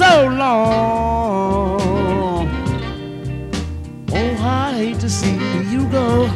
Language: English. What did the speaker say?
so long. Oh, I hate to see you go.